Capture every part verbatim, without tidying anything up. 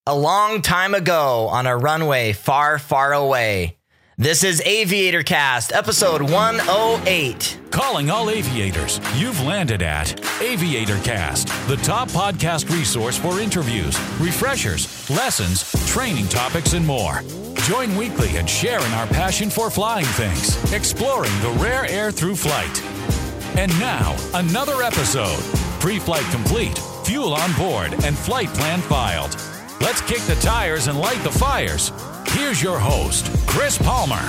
A long time ago on a runway far, far away. This is Aviator Cast, episode one oh eight. Calling all aviators, you've landed at Aviator Cast, the top podcast resource for interviews, refreshers, lessons, training topics, and more. Join weekly and share in our passion for flying things, exploring the rare air through flight. And now, another episode. Pre-flight complete, fuel on board, and flight plan filed. Let's kick the tires and light the fires. Here's your host, Chris Palmer.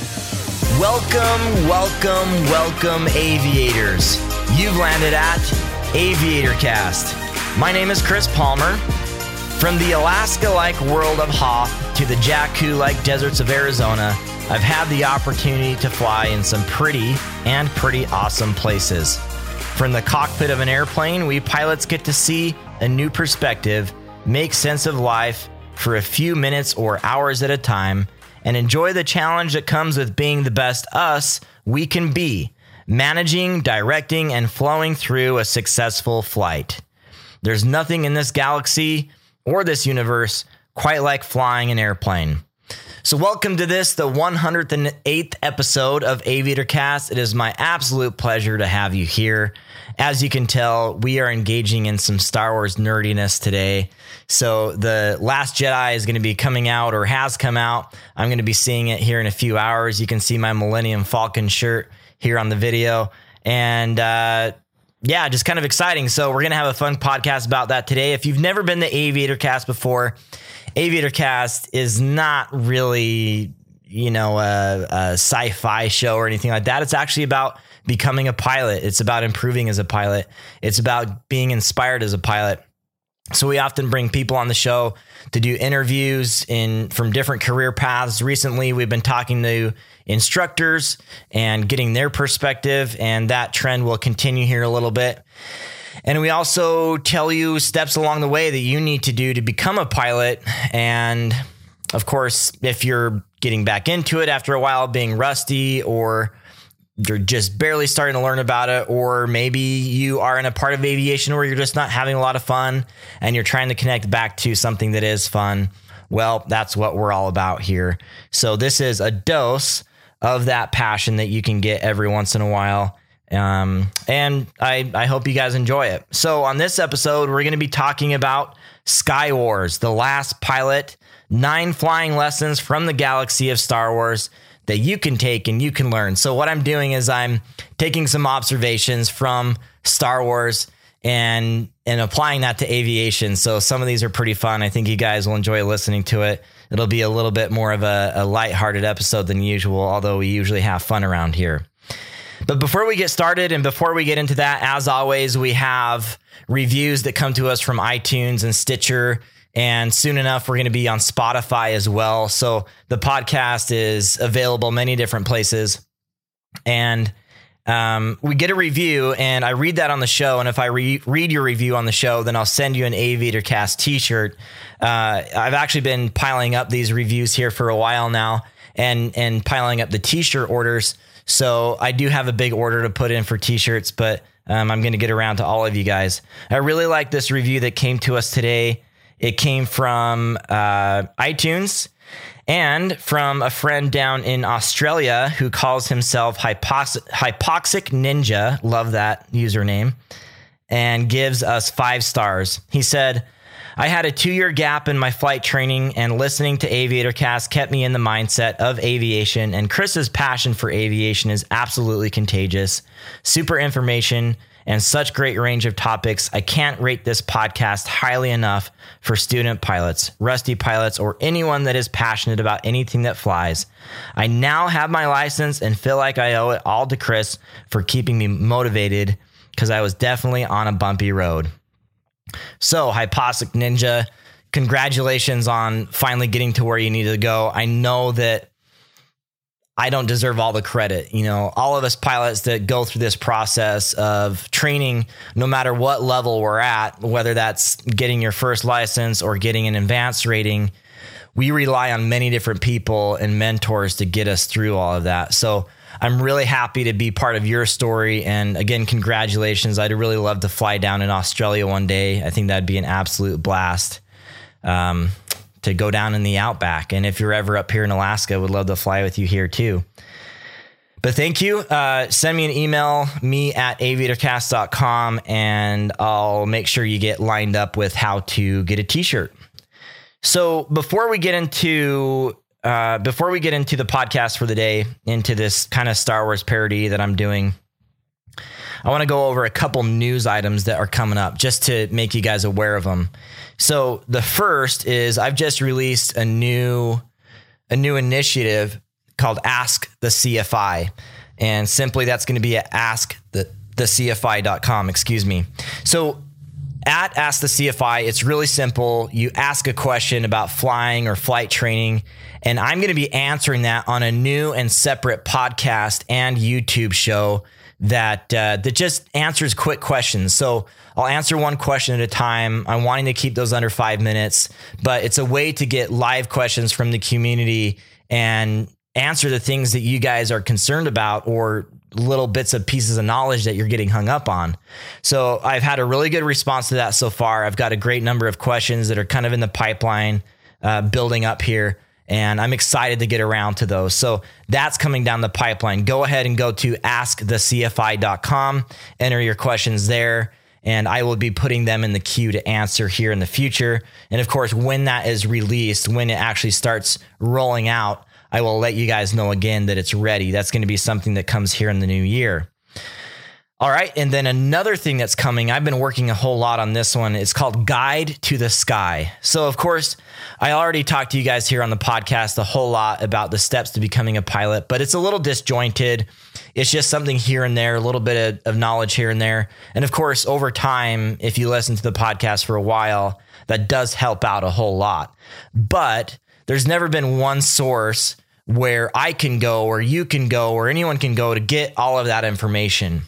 Welcome, welcome, welcome, aviators. You've landed at Aviator Cast. My name is Chris Palmer. From the Alaska-like world of Hoth to the Jakku-like deserts of Arizona, I've had the opportunity to fly in some pretty and pretty awesome places. From the cockpit of an airplane, we pilots get to see a new perspective, make sense of life for a few minutes or hours at a time, and enjoy the challenge that comes with being the best us we can be, managing, directing, and flowing through a successful flight. There's nothing in this galaxy or this universe quite like flying an airplane. So welcome to this, the one hundred eighth episode of Aviator Cast. It is my absolute pleasure to have you here. As you can tell, we are engaging in some Star Wars nerdiness today. So the Last Jedi is going to be coming out, or has come out. I'm going to be seeing it here in a few hours. You can see my Millennium Falcon shirt here on the video. And uh, yeah, just kind of exciting. So we're going to have a fun podcast about that today. If you've never been to Aviator Cast before, Aviator Cast is not really, you know, a, a sci-fi show or anything like that. It's actually about becoming a pilot. It's about improving as a pilot. It's about being inspired as a pilot. So we often bring people on the show to do interviews in from different career paths. Recently, we've been talking to instructors and getting their perspective, and that trend will continue here a little bit. And we also tell you steps along the way that you need to do to become a pilot. And of course, if you're getting back into it after a while, being rusty, or you're just barely starting to learn about it, or maybe you are in a part of aviation where you're just not having a lot of fun and you're trying to connect back to something that is fun, well, that's what we're all about here. So this is a dose of that passion that you can get every once in a while. Um, and I, I hope you guys enjoy it. So on this episode, we're going to be talking about Sky Wars, The Last Pilot, nine flying lessons from the galaxy of Star Wars that you can take and you can learn. So what I'm doing is I'm taking some observations from Star Wars and, and applying that to aviation. So some of these are pretty fun. I think you guys will enjoy listening to it. It'll be a little bit more of a, a lighthearted episode than usual, although we usually have fun around here. But before we get started and before we get into that, as always, we have reviews that come to us from iTunes and Stitcher. And soon enough, we're going to be on Spotify as well. So the podcast is available many different places. And um, we get a review and I read that on the show. And if I re- read your review on the show, then I'll send you an Aviator Cast t-shirt. Uh, I've actually been piling up these reviews here for a while now and, and piling up the t-shirt orders. So I do have a big order to put in for t-shirts, but um, I'm going to get around to all of you guys. I really like this review that came to us today. It came from uh, iTunes and from a friend down in Australia who calls himself Hypox- Hypoxic Ninja. Love that username. And gives us five stars. He said, I had a two-year gap in my flight training, and listening to Aviator Cast kept me in the mindset of aviation, and Chris's passion for aviation is absolutely contagious. Super information and such great range of topics. I can't rate this podcast highly enough for student pilots, rusty pilots, or anyone that is passionate about anything that flies. I now have my license and feel like I owe it all to Chris for keeping me motivated, because I was definitely on a bumpy road. So, Hypoxic Ninja, congratulations on finally getting to where you need to go. I know that I don't deserve all the credit. You know, all of us pilots that go through this process of training, no matter what level we're at, whether that's getting your first license or getting an advanced rating, we rely on many different people and mentors to get us through all of that. So I'm really happy to be part of your story. And again, congratulations. I'd really love to fly down in Australia one day. I think that'd be an absolute blast. Um, to go down in the Outback. And if you're ever up here in Alaska, I would love to fly with you here too. But thank you. Uh, send me an email, me at aviator cast dot com, and I'll make sure you get lined up with how to get a t-shirt. So before we get into uh, before we get into the podcast for the day, into this kind of Star Wars parody that I'm doing, I want to go over a couple news items that are coming up just to make you guys aware of them. So the first is I've just released a new a new initiative called Ask the C F I. And simply that's going to be at ask the c f i dot com, excuse me. So at Ask the C F I, it's really simple. You ask a question about flying or flight training, and I'm going to be answering that on a new and separate podcast and YouTube show that uh, that just answers quick questions. So I'll answer one question at a time. I'm wanting to keep those under five minutes, but it's a way to get live questions from the community and answer the things that you guys are concerned about or little bits of pieces of knowledge that you're getting hung up on. So I've had a really good response to that so far. I've got a great number of questions that are kind of in the pipeline, uh, building up here, and I'm excited to get around to those. So that's coming down the pipeline. Go ahead and go to ask the c f i dot com, enter your questions there, and I will be putting them in the queue to answer here in the future. And of course, when that is released, when it actually starts rolling out, I will let you guys know again that it's ready. That's going to be something that comes here in the new year. All right. And then another thing that's coming, I've been working a whole lot on this one. It's called Guide to the Sky. So of course, I already talked to you guys here on the podcast a whole lot about the steps to becoming a pilot, but it's a little disjointed. It's just something here and there, a little bit of, of knowledge here and there. And of course, over time, if you listen to the podcast for a while, that does help out a whole lot. But there's never been one source where I can go or you can go or anyone can go to get all of that information.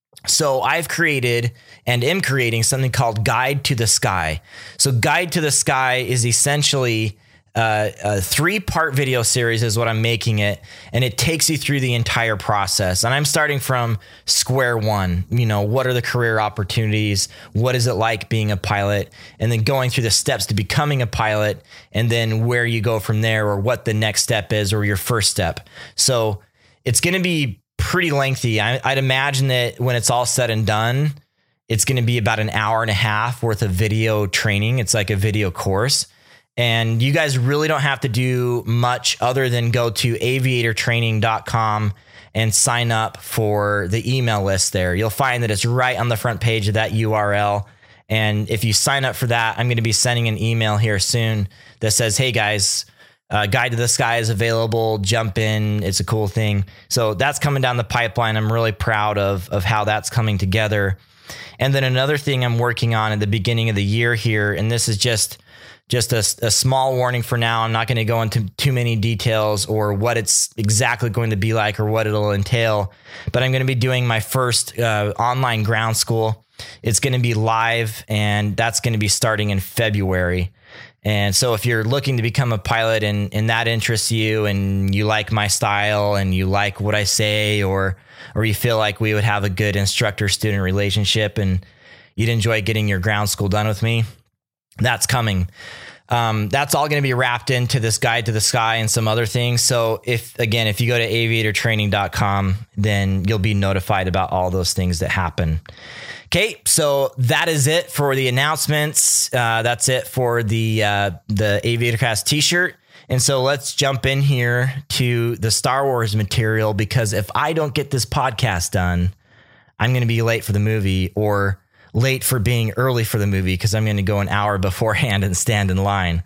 So I've created and am creating something called Guide to the Sky. So Guide to the Sky is essentially uh, a three-part video series is what I'm making it, and it takes you through the entire process. And I'm starting from square one. You know, what are the career opportunities? What is it like being a pilot? And then going through the steps to becoming a pilot, and then where you go from there, or what the next step is, or your first step. So it's going to be pretty lengthy. I, I'd imagine that when it's all said and done, it's going to be about an hour and a half worth of video training. It's like a video course. And you guys really don't have to do much other than go to aviator training dot com and sign up for the email list there. You'll find that it's right on the front page of that U R L. And if you sign up for that, I'm going to be sending an email here soon that says, hey guys, uh, Guide to the Sky is available. Jump in. It's a cool thing. So that's coming down the pipeline. I'm really proud of, of how that's coming together. And then another thing I'm working on at the beginning of the year here, and this is just Just a, a small warning for now. I'm not going to go into too many details or what it's exactly going to be like or what it'll entail, but I'm going to be doing my first uh, online ground school. It's going to be live, and that's going to be starting in February. And so if you're looking to become a pilot and, and that interests you, and you like my style and you like what I say, or or you feel like we would have a good instructor-student relationship and you'd enjoy getting your ground school done with me, that's coming. Um, that's all going to be wrapped into this Guide to the Sky and some other things. So if, again, if you go to aviator training dot com, then you'll be notified about all those things that happen. Okay. So that is it for the announcements. Uh, that's it for the, uh, the AviatorCast t-shirt. And so let's jump in here to the Star Wars material, because if I don't get this podcast done, I'm going to be late for the movie, or late for being early for the movie, because I'm going to go an hour beforehand and stand in line.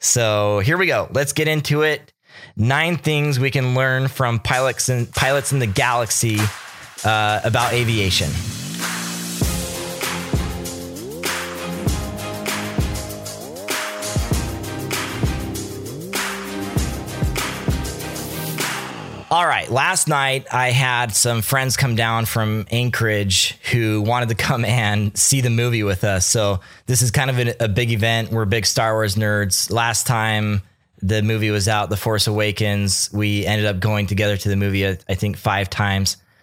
So here we go. Let's get into it. Nine things we can learn from pilots in, pilots in the galaxy uh, about aviation. All right. Last night, I had some friends come down from Anchorage who wanted to come and see the movie with us. So this is kind of a, a big event. We're big Star Wars nerds. Last time the movie was out, The Force Awakens, we ended up going together to the movie, I think, five times.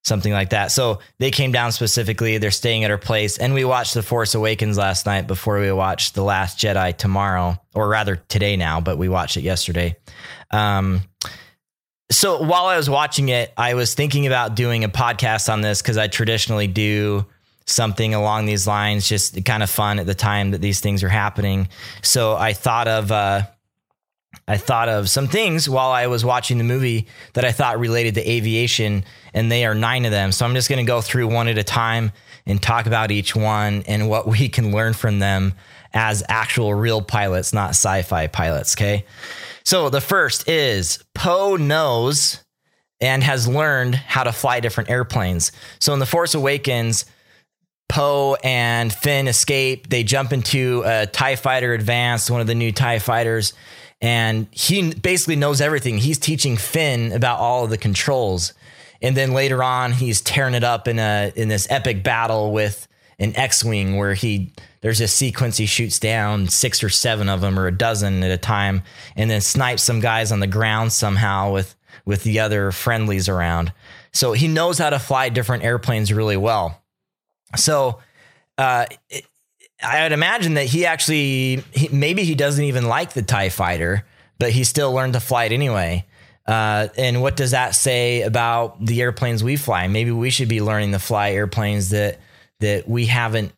something like that. So they came down specifically. They're staying at our place. And we watched The Force Awakens last night before we watched The Last Jedi tomorrow, or rather today now, but we watched it yesterday. Um, so while I was watching it, I was thinking about doing a podcast on this because I traditionally do something along these lines, just kind of fun at the time that these things are happening. So I thought of, uh, I thought of some things while I was watching the movie that I thought related to aviation, and they are nine of them. So I'm just going to go through one at a time and talk about each one and what we can learn from them as actual real pilots, not sci-fi pilots. Okay. So the first is Poe knows and has learned how to fly different airplanes. So in The Force Awakens, Poe and Finn escape. They jump into a TIE Fighter Advanced, one of the new TIE fighters, and he basically knows everything. He's teaching Finn about all of the controls. And then later on, he's tearing it up in a in this epic battle with an X-Wing where he there's a sequence he shoots down six or seven of them or a dozen at a time, and then snipes some guys on the ground somehow with with the other friendlies around. So he knows how to fly different airplanes really well. So uh, it, I would imagine that he actually, he, maybe he doesn't even like the TIE Fighter, but he still learned to fly it anyway. Uh, and what does that say about the airplanes we fly? Maybe we should be learning to fly airplanes that that we haven't,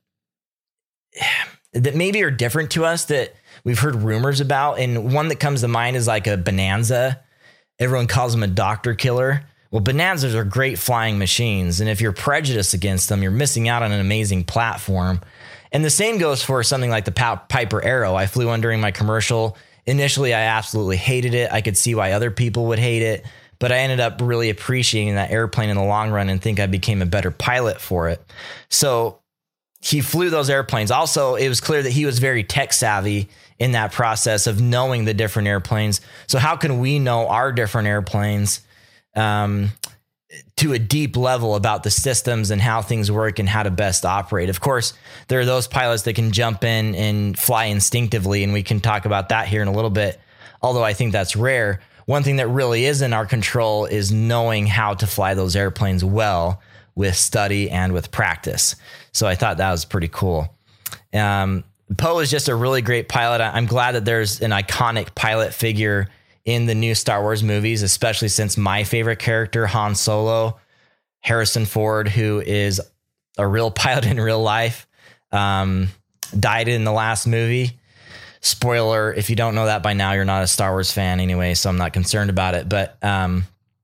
that maybe are different to us, that we've heard rumors about. And one that comes to mind is like a Bonanza. Everyone calls them a doctor killer. Well, Bonanzas are great flying machines, and if you're prejudiced against them, you're missing out on an amazing platform. And the same goes for something like the Piper Arrow. I flew one during my commercial. Initially, I absolutely hated it. I could see why other people would hate it, but I ended up really appreciating that airplane in the long run and think I became a better pilot for it. So he flew those airplanes. Also, it was clear that he was very tech savvy in that process of knowing the different airplanes. So how can we know our different airplanes Um, to a deep level about the systems and how things work and how to best operate? Of course, there are those pilots that can jump in and fly instinctively, and we can talk about that here in a little bit, although I think that's rare. One thing that really is in our control is knowing how to fly those airplanes well with study and with practice. So I thought that was pretty cool. Um, Poe is just a really great pilot. I'm glad that there's an iconic pilot figure in the new Star Wars movies, especially since my favorite character, Han Solo, Harrison Ford, who is a real pilot in real life, um, died in the last movie. Spoiler, if you don't know that by now, you're not a Star Wars fan anyway, so I'm not concerned about it. But um,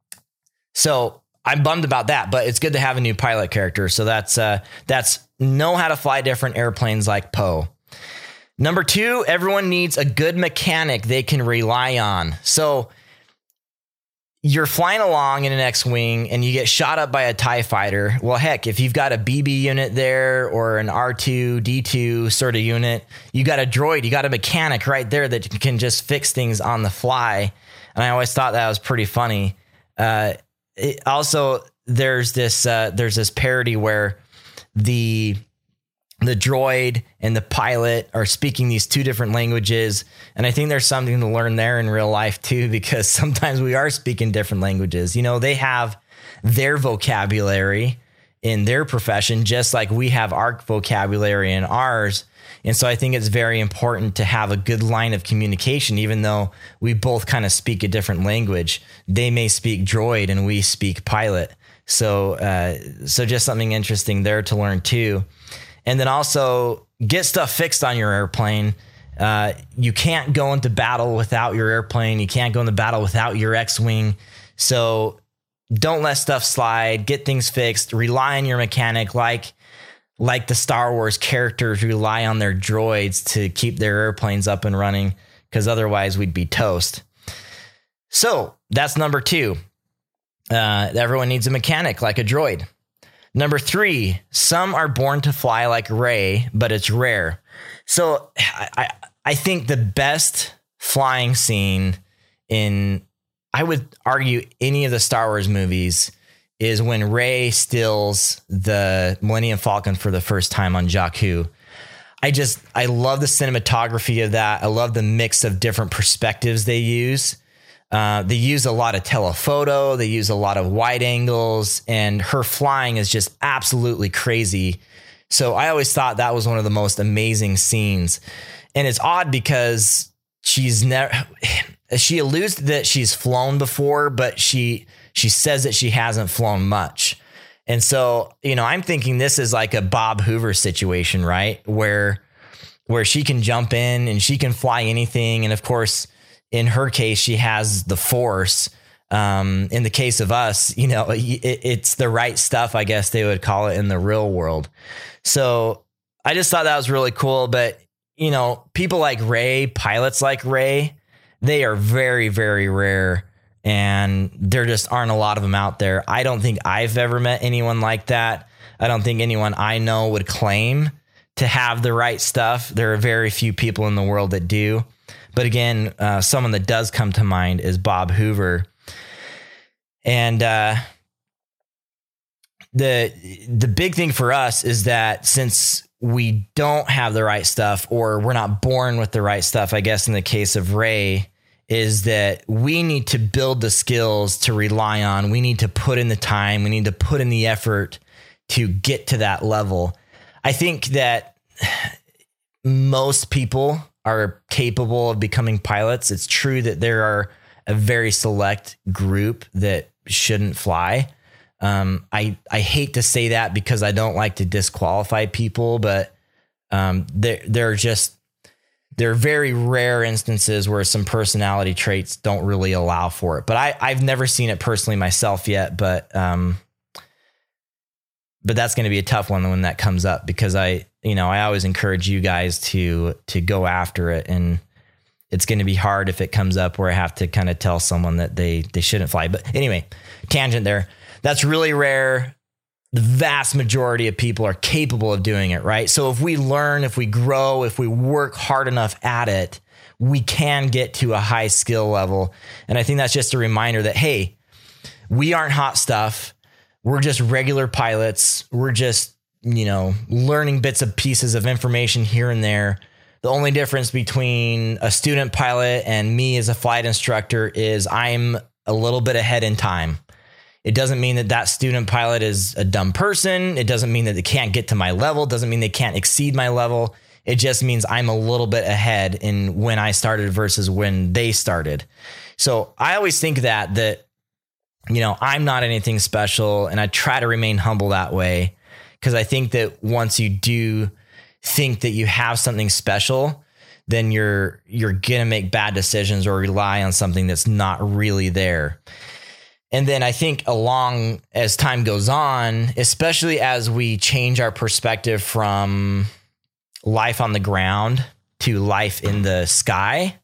so I'm bummed about that, but it's good to have a new pilot character. So that's uh, that's know how to fly different airplanes like Poe. Number two, everyone needs a good mechanic they can rely on. So you're flying along in an X-Wing and you get shot up by a TIE Fighter. Well, heck, if you've got a B B unit there or an R two D two sort of unit, you got a droid, you got a mechanic right there that can just fix things on the fly. And I always thought that was pretty funny. Uh, it, also, there's this uh, there's this parody where the the droid and the pilot are speaking these two different languages. And I think there's something to learn there in real life too, because sometimes we are speaking different languages. You know, they have their vocabulary in their profession, just like we have our vocabulary in ours. And so I think it's very important to have a good line of communication, even though we both kind of speak a different language. They may speak droid and we speak pilot. So, uh, so just something interesting there to learn too. And then also get stuff fixed on your airplane. Uh, you can't go into battle without your airplane. You can't go into battle without your X-Wing. So don't let stuff slide. Get things fixed. Rely on your mechanic like, like the Star Wars characters rely on their droids to keep their airplanes up and running, because otherwise we'd be toast. So that's number two. Uh, everyone needs a mechanic like a droid. Number three, some are born to fly like Rey, but it's rare. So I, I think the best flying scene in, I would argue, any of the Star Wars movies is when Rey steals the Millennium Falcon for the first time on Jakku. I just, I love the cinematography of that. I love the mix of different perspectives they use. Uh, they use a lot of telephoto. They use a lot of wide angles, and her flying is just absolutely crazy. So I always thought that was one of the most amazing scenes. And it's odd because she's never, she alludes that she's flown before, but she, she says that she hasn't flown much. And so, you know, I'm thinking this is like a Bob Hoover situation, right? Where, where she can jump in and she can fly anything. And of course, in her case, she has the force. Um, in the case of us, you know, it, it's the right stuff, I guess they would call it in the real world. So I just thought that was really cool. But, you know, people like Ray, pilots like Ray, they are very, very rare. And there just aren't a lot of them out there. I don't think I've ever met anyone like that. I don't think anyone I know would claim to have the right stuff. There are very few people in the world that do. But again, uh, someone that does come to mind is Bob Hoover. And uh, the the big thing for us is that since we don't have the right stuff, or we're not born with the right stuff, I guess in the case of Ray, is that we need to build the skills to rely on. We need to put in the time. We need to put in the effort to get to that level. I think that most people are capable of becoming pilots. It's true that there are a very select group that shouldn't fly. Um, I, I hate to say that because I don't like to disqualify people, but um, there, there are just, there are very rare instances where some personality traits don't really allow for it. But I, I've never seen it personally myself yet, but um, but that's going to be a tough one when that comes up, because I, you know, I always encourage you guys to to go after it, and it's going to be hard if it comes up where I have to kind of tell someone that they they shouldn't fly. But anyway, tangent there. That's really rare. The vast majority of people are capable of doing it, right? So if we learn, if we grow, if we work hard enough at it, we can get to a high skill level. And I think that's just a reminder that, hey, we aren't hot stuff. We're just regular pilots. We're just, you know, learning bits and pieces of information here and there. The only difference between a student pilot and me as a flight instructor is I'm a little bit ahead in time. It doesn't mean that that student pilot is a dumb person. It doesn't mean that they can't get to my level. It doesn't mean they can't exceed my level. It just means I'm a little bit ahead in when I started versus when they started. So I always think that, that, you know, I'm not anything special, and I try to remain humble that way, because I think that once you do think that you have something special, then you're, you're going to make bad decisions or rely on something that's not really there. And then I think along as time goes on, especially as we change our perspective from life on the ground to life in the sky,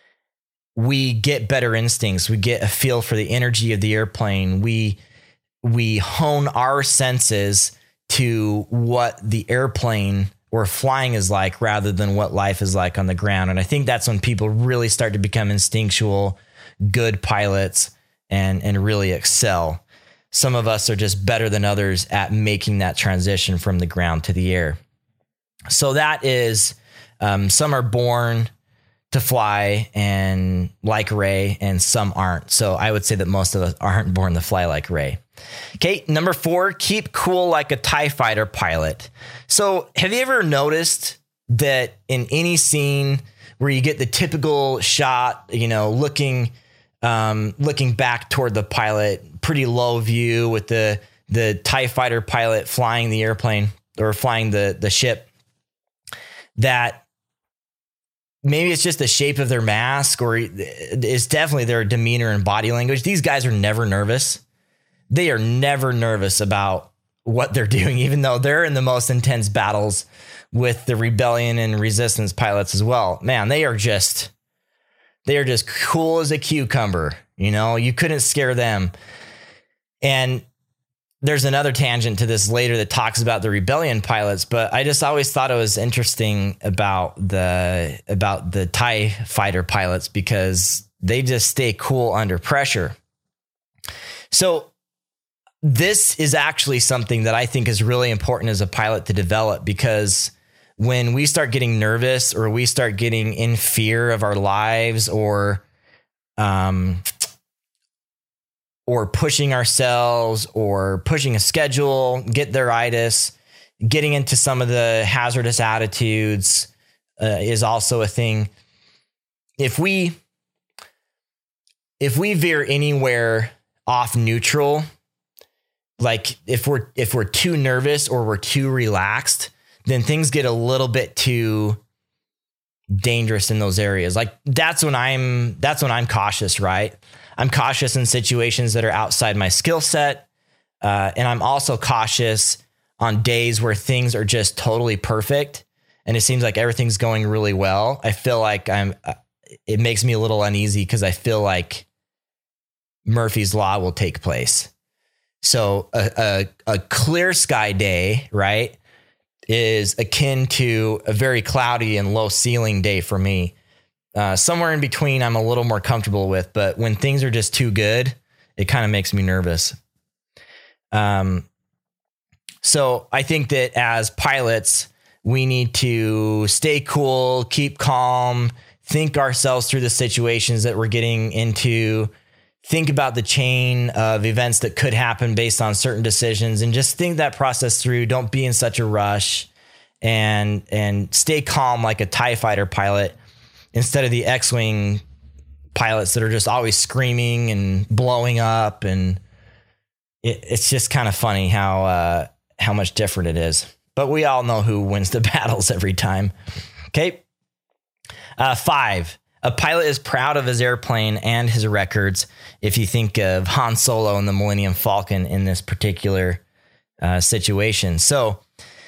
we get better instincts. We get a feel for the energy of the airplane. We, we hone our senses to what the airplane or flying is like, rather than what life is like on the ground. And I think that's when people really start to become instinctual, good pilots, and and really excel. Some of us are just better than others at making that transition from the ground to the air. So that is, um, some are born to fly and like Ray, and some aren't. So I would say that most of us aren't born to fly like Ray. Okay, number four, keep cool like a TIE fighter pilot. So have you ever noticed that in any scene where you get the typical shot, you know, looking Um, looking back toward the pilot, pretty low view with the, the TIE fighter pilot flying the airplane or flying the, the ship, that maybe it's just the shape of their mask, or it's definitely their demeanor and body language. These guys are never nervous. They are never nervous about what they're doing, even though they're in the most intense battles with the rebellion and resistance pilots as well. Man, they are just... They are just cool as a cucumber. You know, you couldn't scare them. And there's another tangent to this later that talks about the rebellion pilots, but I just always thought it was interesting about the, about the TIE fighter pilots, because they just stay cool under pressure. So this is actually something that I think is really important as a pilot to develop, because when we start getting nervous, or we start getting in fear of our lives, or um, or pushing ourselves or pushing a schedule, get theiritis, getting into some of the hazardous attitudes uh, is also a thing. If we, if we veer anywhere off neutral, like if we're, if we're too nervous or we're too relaxed, then things get a little bit too dangerous in those areas. Like that's when I'm, that's when I'm cautious, right? I'm cautious in situations that are outside my skill set. Uh, and I'm also cautious on days where things are just totally perfect and it seems like everything's going really well. I feel like I'm, uh, it makes me a little uneasy because I feel like Murphy's Law will take place. So a, a, a clear sky day, right, is akin to a very cloudy and low ceiling day for me. Uh, somewhere in between, I'm a little more comfortable with, but when things are just too good, it kind of makes me nervous. Um, so I think that as pilots, we need to stay cool, keep calm, think ourselves through the situations that we're getting into, think about the chain of events that could happen based on certain decisions, and just think that process through. Don't be in such a rush, and, and stay calm like a TIE fighter pilot, instead of the X-Wing pilots that are just always screaming and blowing up. And it, it's just kind of funny how, uh, how much different it is, but we all know who wins the battles every time. Okay. Uh, five, a pilot is proud of his airplane and his records. If you think of Han Solo and the Millennium Falcon in this particular uh, situation. So,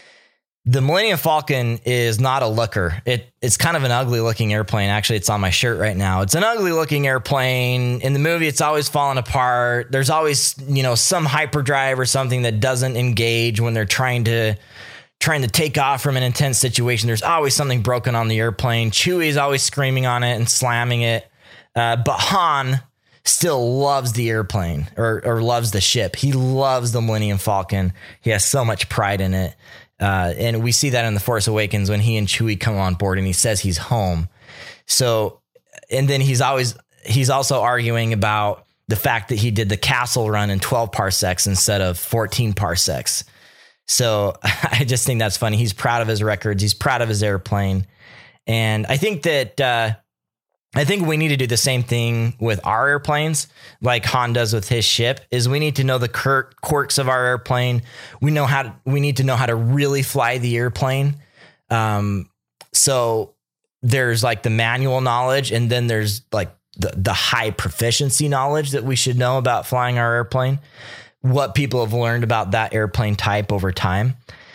the Millennium Falcon is not a looker. It it's kind of an ugly looking airplane. Actually, it's on my shirt right now. It's an ugly looking airplane. In the movie, it's always falling apart. There's always, you know, some hyperdrive or something that doesn't engage when they're trying to trying to take off from an intense situation. There's always something broken on the airplane. Chewie's always screaming on it and slamming it. Uh, but Han still loves the airplane or or loves the ship. He loves the Millennium Falcon. He has so much pride in it. Uh, and we see that in The Force Awakens when he and Chewie come on board and he says he's home. So, and then he's always, he's also arguing about the fact that he did the castle run in twelve parsecs instead of fourteen parsecs. So I just think that's funny. He's proud of his records. He's proud of his airplane. And I think that, uh, I think we need to do the same thing with our airplanes, like Han does with his ship, is we need to know the quirks of our airplane. We know how to, we need to know how to really fly the airplane. Um, so there's like the manual knowledge, and then there's like the, the high proficiency knowledge that we should know about flying our airplane, what people have learned about that airplane type over time,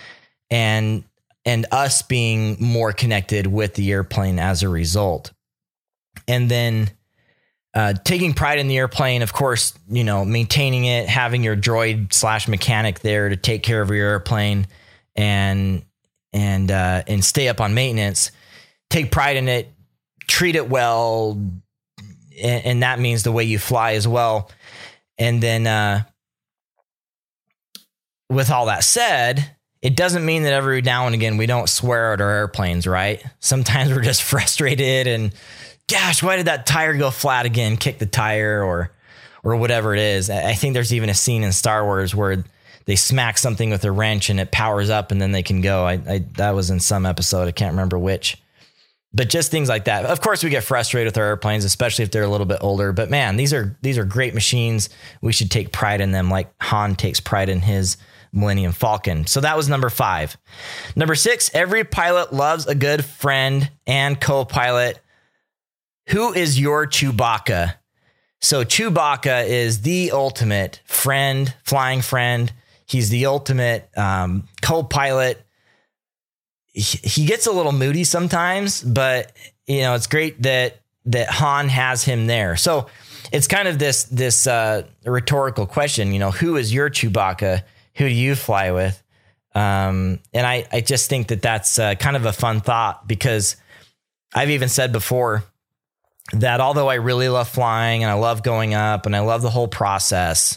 and, and us being more connected with the airplane as a result. And then uh, taking pride in the airplane, of course, you know, maintaining it, having your droid slash mechanic there to take care of your airplane and and uh, and stay up on maintenance. Take pride in it, treat it well, and, and that means the way you fly as well. And then uh, with all that said, it doesn't mean that every now and again we don't swear at our airplanes, right? Sometimes we're just frustrated and, gosh, why did that tire go flat again? Kick the tire or or whatever it is. I think there's even a scene in Star Wars where they smack something with a wrench and it powers up and then they can go. I, I that was in some episode. I can't remember which. But just things like that. Of course, we get frustrated with our airplanes, especially if they're a little bit older. But man, these are these are great machines. We should take pride in them like Han takes pride in his Millennium Falcon. So that was number five. Number six, every pilot loves a good friend and co-pilot. Who is your Chewbacca? So Chewbacca is the ultimate friend, flying friend. He's the ultimate um, co-pilot. He, he gets a little moody sometimes, but you know, it's great that that Han has him there. So it's kind of this this uh, rhetorical question. You know, who is your Chewbacca? Who do you fly with? Um, and I I just think that that's uh, kind of a fun thought, because I've even said before that although I really love flying and I love going up and I love the whole process,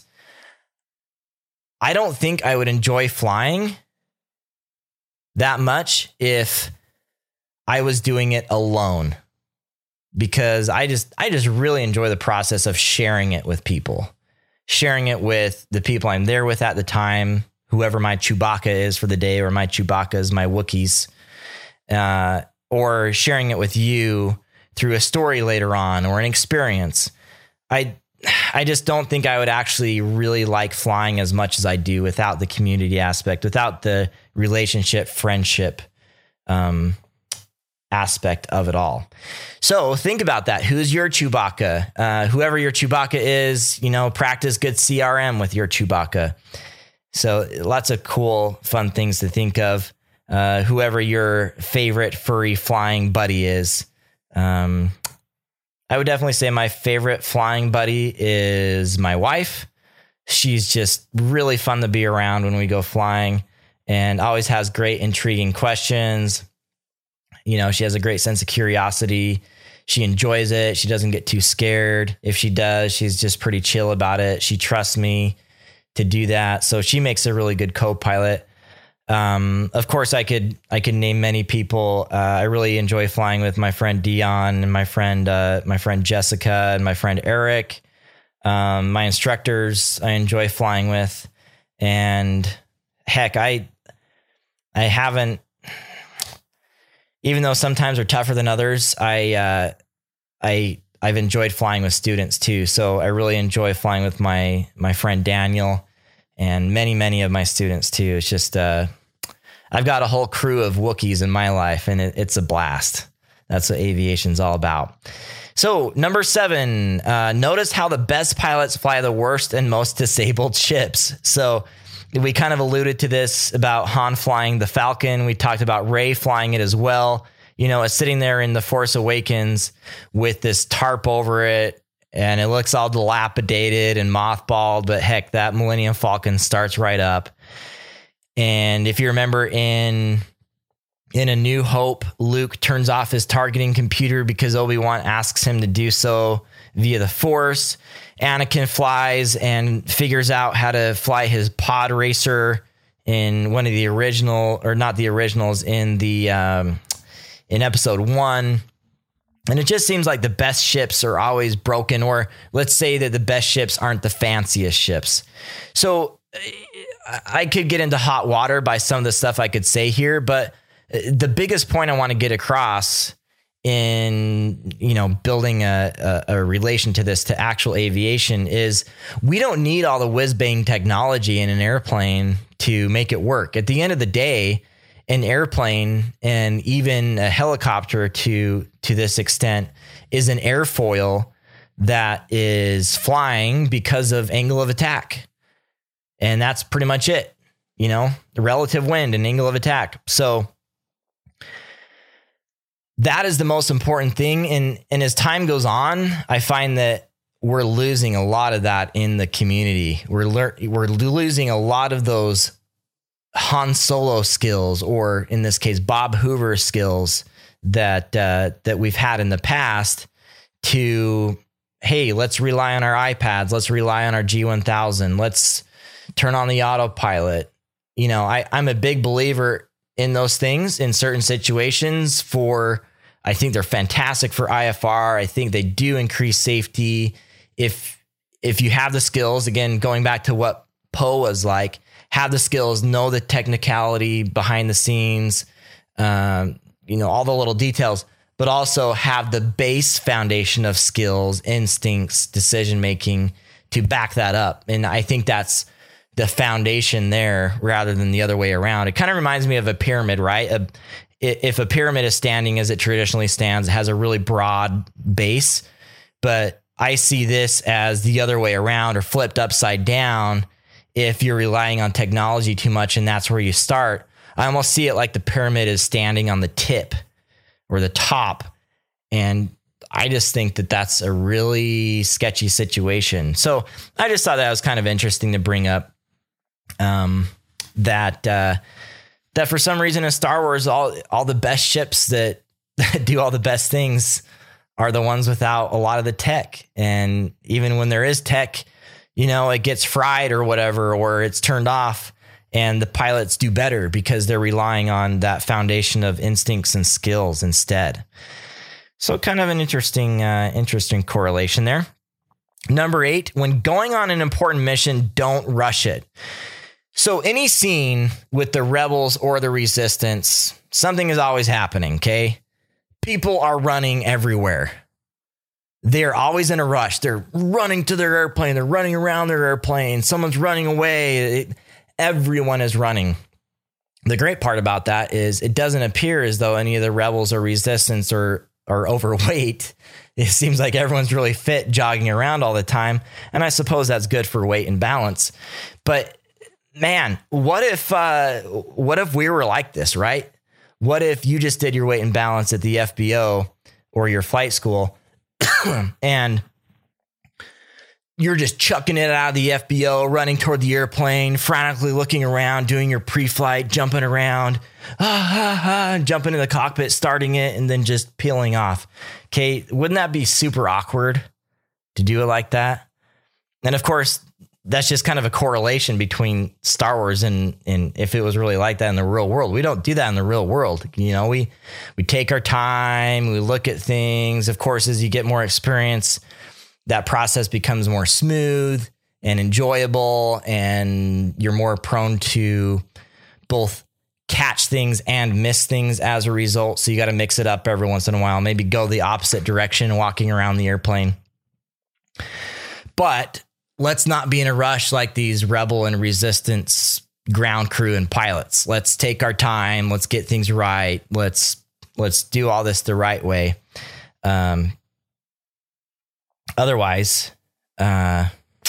I don't think I would enjoy flying that much if I was doing it alone, because I just, I just really enjoy the process of sharing it with people. sharing it with the people I'm there with at the time, whoever my Chewbacca is for the day, or my Chewbacca's my Wookiees, uh, or sharing it with you through a story later on or an experience. I I just don't think I would actually really like flying as much as I do without the community aspect, without the relationship, friendship um, aspect of it all. So think about that. Who's your Chewbacca? Uh, whoever your Chewbacca is, you know, practice good C R M with your Chewbacca. So lots of cool, fun things to think of. Uh, whoever your favorite furry flying buddy is. Um, I would definitely say my favorite flying buddy is my wife. She's just really fun to be around when we go flying, and always has great, intriguing questions. You know, she has a great sense of curiosity. She enjoys it. She doesn't get too scared. If she does, she's just pretty chill about it. She trusts me to do that. So she makes a really good co-pilot. Um, of course I could, I could name many people. Uh, I really enjoy flying with my friend Dion and my friend, uh, my friend Jessica and my friend Eric. Um, my instructors I enjoy flying with, and heck, I, I haven't, even though sometimes are tougher than others, I, uh, I, I've enjoyed flying with students too. So I really enjoy flying with my, my friend Daniel and many, many of my students too. It's just, uh, I've got a whole crew of Wookiees in my life, and it, it's a blast. That's what aviation's all about. So number seven, uh, notice how the best pilots fly the worst and most disabled ships. So we kind of alluded to this about Han flying the Falcon. We talked about Rey flying it as well. You know, it's sitting there in The Force Awakens with this tarp over it, and it looks all dilapidated and mothballed, but heck, that Millennium Falcon starts right up. And if you remember in in A New Hope, Luke turns off his targeting computer because Obi-Wan asks him to do so via the Force. Anakin flies and figures out how to fly his pod racer in one of the original, or not the originals, in the um, in episode one. And it just seems like the best ships are always broken, or let's say that the best ships aren't the fanciest ships. So I could get into hot water by some of the stuff I could say here, but the biggest point I want to get across in, you know, building a, a, a relation to this, to actual aviation, is we don't need all the whiz-bang technology in an airplane to make it work. At the end of the day, an airplane, and even a helicopter to to this extent, is an airfoil that is flying because of angle of attack. And that's pretty much it, you know, the relative wind and angle of attack. So that is the most important thing. And, and as time goes on, I find that we're losing a lot of that in the community. We're lear- we're losing a lot of those Han Solo skills, or in this case, Bob Hoover skills that uh, that we've had in the past, to, hey, let's rely on our iPads. Let's rely on our G one thousand. Let's turn on the autopilot. You know, I, I'm a big believer in those things in certain situations. For, I think they're fantastic for I F R. I think they do increase safety. If, if you have the skills, again, going back to what Poe was like, have the skills, know the technicality behind the scenes, um, you know, all the little details, but also have the base foundation of skills, instincts, decision-making to back that up. And I think that's the foundation there rather than the other way around. It kind of reminds me of a pyramid, right? A, if a pyramid is standing as it traditionally stands, it has a really broad base, but I see this as the other way around, or flipped upside down. If you're relying on technology too much and that's where you start, I almost see it like the pyramid is standing on the tip or the top. And I just think that that's a really sketchy situation. So I just thought that was kind of interesting to bring up. Um, that, uh, that for some reason in Star Wars, all, all the best ships that, that do all the best things are the ones without a lot of the tech. And even when there is tech, you know, it gets fried or whatever, or it's turned off, and the pilots do better because they're relying on that foundation of instincts and skills instead. So kind of an interesting, uh, interesting correlation there. Number eight, when going on an important mission, don't rush it. So any scene with the rebels or the resistance, something is always happening, okay? People are running everywhere. They're always in a rush. They're running to their airplane. They're running around their airplane. Someone's running away. It, everyone is running. The great part about that is it doesn't appear as though any of the rebels or resistance are, are overweight. It seems like everyone's really fit, jogging around all the time. And I suppose that's good for weight and balance. But man, what if uh, what if we were like this, right? What if you just did your weight and balance at the F B O or your flight school and you're just chucking it out of the F B O, running toward the airplane, frantically looking around, doing your pre-flight, jumping around, ah, ah, ah, jumping in the cockpit, starting it, and then just peeling off. Okay, wouldn't that be super awkward to do it like that? And of course, that's just kind of a correlation between Star Wars and, and if it was really like that in the real world. We don't do that in the real world. You know, we, we take our time, we look at things. Of course, as you get more experience, that process becomes more smooth and enjoyable, and you're more prone to both catch things and miss things as a result. So you got to mix it up every once in a while, maybe go the opposite direction walking around the airplane. But let's not be in a rush like these rebel and resistance ground crew and pilots. Let's take our time. Let's get things right. Let's, let's do all this the right way. Um, otherwise, uh,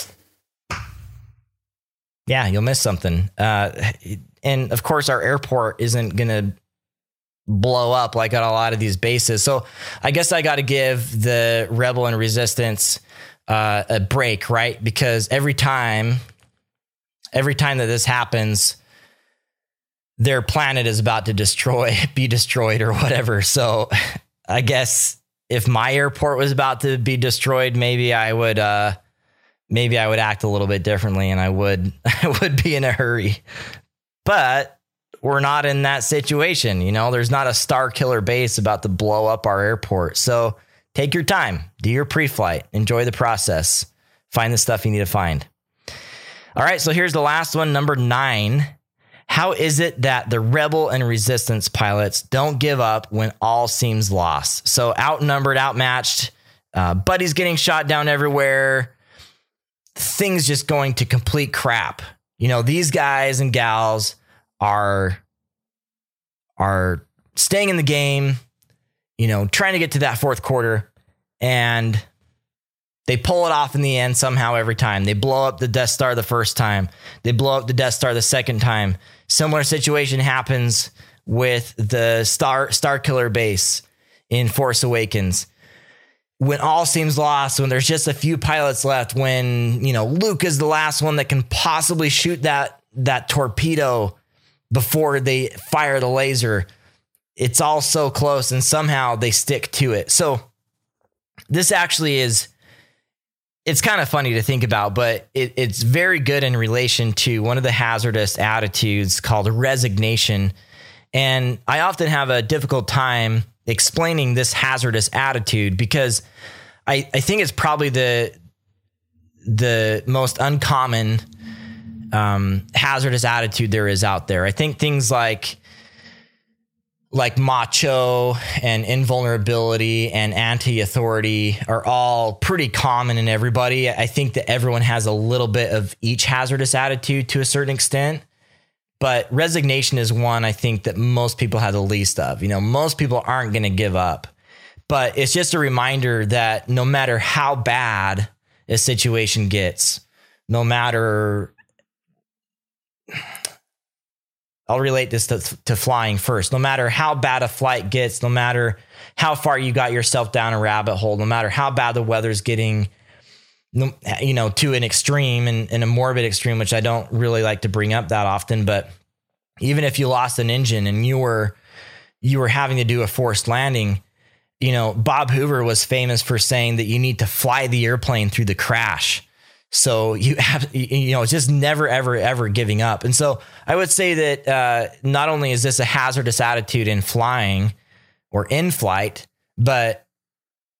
yeah, you'll miss something. Uh, and of course our airport isn't going to blow up like at a lot of these bases. So I guess I got to give the rebel and resistance Uh, a break, right? Because every time, every time that this happens, their planet is about to destroy, be destroyed or whatever. So I guess if my airport was about to be destroyed, maybe I would, uh, maybe I would act a little bit differently, and I would, I would be in a hurry. But we're not in that situation. You know, there's not a Star Killer base about to blow up our airport. So take your time, do your pre-flight, enjoy the process, find the stuff you need to find. All right, so here's the last one, number nine. How is it that the rebel and resistance pilots don't give up when all seems lost? So outnumbered, outmatched, uh, buddies getting shot down everywhere, things just going to complete crap. You know, these guys and gals are, are staying in the game, you know, trying to get to that fourth quarter, and they pull it off in the end somehow every time. They blow up the Death Star the first time. They blow up the Death Star the second time. Similar situation happens with the Star Star Killer base in Force Awakens. When all seems lost, when there's just a few pilots left, when, you know, Luke is the last one that can possibly shoot that, that torpedo before they fire the laser, it's all so close, and somehow they stick to it. So this actually is, it's kind of funny to think about, but it, it's very good in relation to one of the hazardous attitudes called resignation. And I often have a difficult time explaining this hazardous attitude because I, I think it's probably the, the most uncommon um, hazardous attitude there is out there. I think things like like macho and invulnerability and anti-authority are all pretty common in everybody. I think that everyone has a little bit of each hazardous attitude to a certain extent, but resignation is one I think that most people have the least of. You know, most people aren't going to give up, but it's just a reminder that no matter how bad a situation gets, no matter, I'll relate this to, to flying first. No matter how bad a flight gets, no matter how far you got yourself down a rabbit hole, no matter how bad the weather's getting, you know, to an extreme and, and a morbid extreme, which I don't really like to bring up that often. But even if you lost an engine and you were, you were having to do a forced landing, you know, Bob Hoover was famous for saying that you need to fly the airplane through the crash. So you have, you know, it's just never, ever, ever giving up. And so I would say that uh, not only is this a hazardous attitude in flying or in flight, but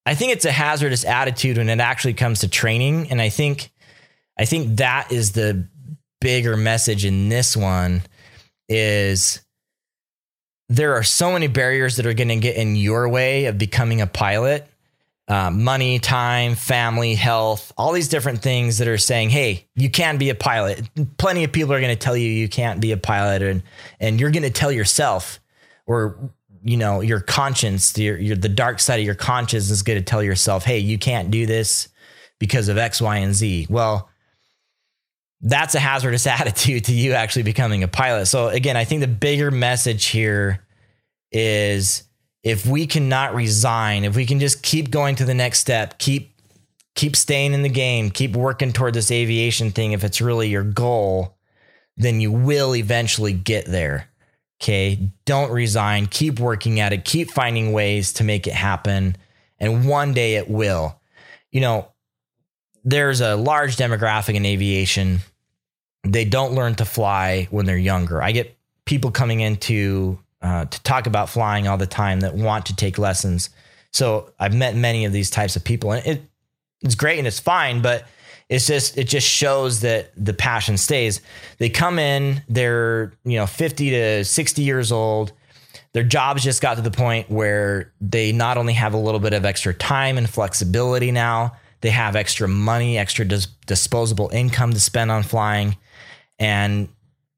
I think it's a hazardous attitude when it actually comes to training. And I think, I think that is the bigger message in this one is there are so many barriers that are going to get in your way of becoming a pilot. Uh, money, time, family, health, all these different things that are saying, hey, you can be a pilot. Plenty of people are going to tell you you can't be a pilot, and and you're going to tell yourself, or you know, your conscience, your, your the dark side of your conscience is going to tell yourself, hey, you can't do this because of X, Y, and Z. Well, that's a hazardous attitude to you actually becoming a pilot. So again, I think the bigger message here is, if we cannot resign, if we can just keep going to the next step, keep keep staying in the game, keep working toward this aviation thing, if it's really your goal, then you will eventually get there. Okay? Don't resign. Keep working at it. Keep finding ways to make it happen. And one day it will. You know, there's a large demographic in aviation. They don't learn to fly when they're younger. I get people coming into Uh, to talk about flying all the time that want to take lessons. So I've met many of these types of people, and it it's great and it's fine, but it's just, it just shows that the passion stays. They come in, they're, you know, fifty to sixty years old. Their jobs just got to the point where they not only have a little bit of extra time and flexibility now, they have extra money, extra dis- disposable income to spend on flying. And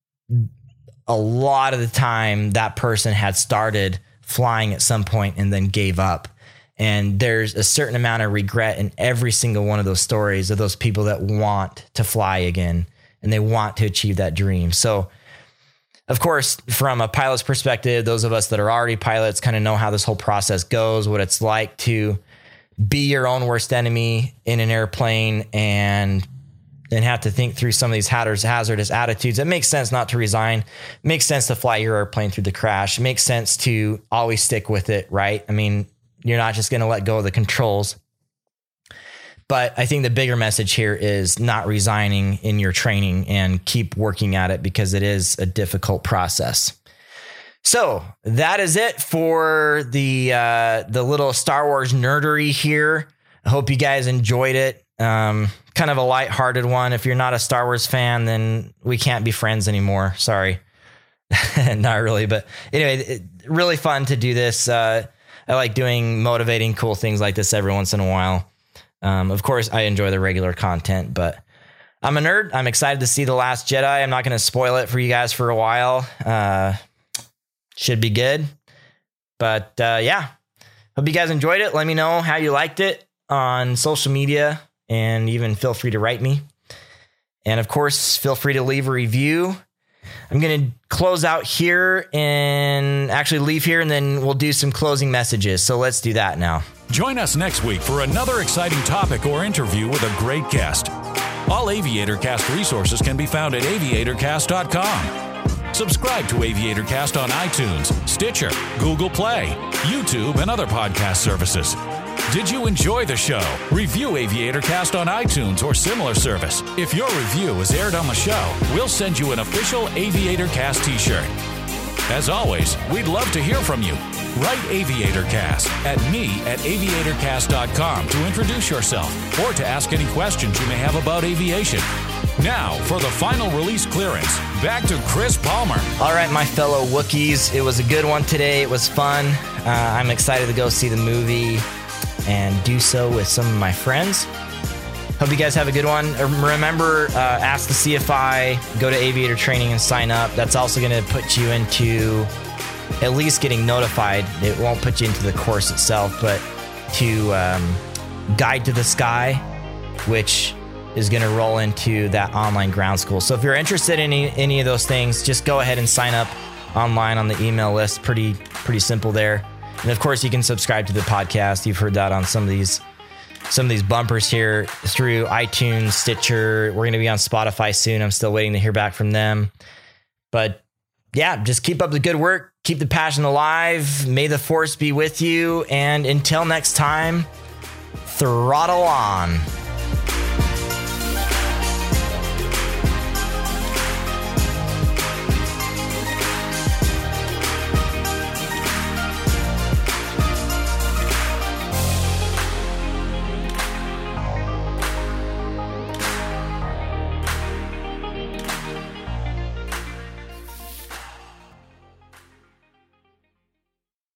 a lot of the time that person had started flying at some point and then gave up. And there's a certain amount of regret in every single one of those stories of those people that want to fly again and they want to achieve that dream. So of course, from a pilot's perspective, those of us that are already pilots kind of know how this whole process goes, what it's like to be your own worst enemy in an airplane and and have to think through some of these hazardous attitudes. It makes sense not to resign. It makes sense to fly your airplane through the crash. It makes sense to always stick with it, right? I mean, you're not just going to let go of the controls. But I think the bigger message here is not resigning in your training and keep working at it, because it is a difficult process. So that is it for the uh, the little Star Wars nerdery here. I hope you guys enjoyed it. Um, kind of a lighthearted one. If you're not a Star Wars fan, then we can't be friends anymore. Sorry. Not really. But anyway, it, really fun to do this. Uh, I like doing motivating, cool things like this every once in a while. Um, of course, I enjoy the regular content, but I'm a nerd. I'm excited to see The Last Jedi. I'm not going to spoil it for you guys for a while. Uh, should be good. But uh, yeah, hope you guys enjoyed it. Let me know how you liked it on social media. And even feel free to write me. And of course, feel free to leave a review. I'm going to close out here and actually leave here, and then we'll do some closing messages. So let's do that now. Join us next week for another exciting topic or interview with a great guest. All AviatorCast resources can be found at aviator cast dot com. Subscribe to AviatorCast on iTunes, Stitcher, Google Play, YouTube, and other podcast services. Did you enjoy the show? Review AviatorCast on iTunes or similar service. If your review is aired on the show, we'll send you an official AviatorCast t-shirt. As always, we'd love to hear from you. Write AviatorCast at me at aviator cast dot com to introduce yourself or to ask any questions you may have about aviation. Now, for the final release clearance, back to Chris Palmer. All right, my fellow Wookiees, it was a good one today. It was fun. Uh, I'm excited to go see the movie and do so with some of my friends. Hope you guys have a good one. Remember, uh, ask the C F I, go to Aviator Training and sign up. That's also going to put you into at least getting notified. It won't put you into the course itself, but to um, Guide to the Sky, which is going to roll into that online ground school. So if you're interested in any, any of those things, just go ahead and sign up online on the email list. Pretty, pretty simple there. And of course, you can subscribe to the podcast. You've heard that on some of these some of these bumpers here through iTunes, Stitcher. We're going to be on Spotify soon. I'm still waiting to hear back from them. But yeah, just keep up the good work. Keep the passion alive. May the force be with you. And until next time, throttle on.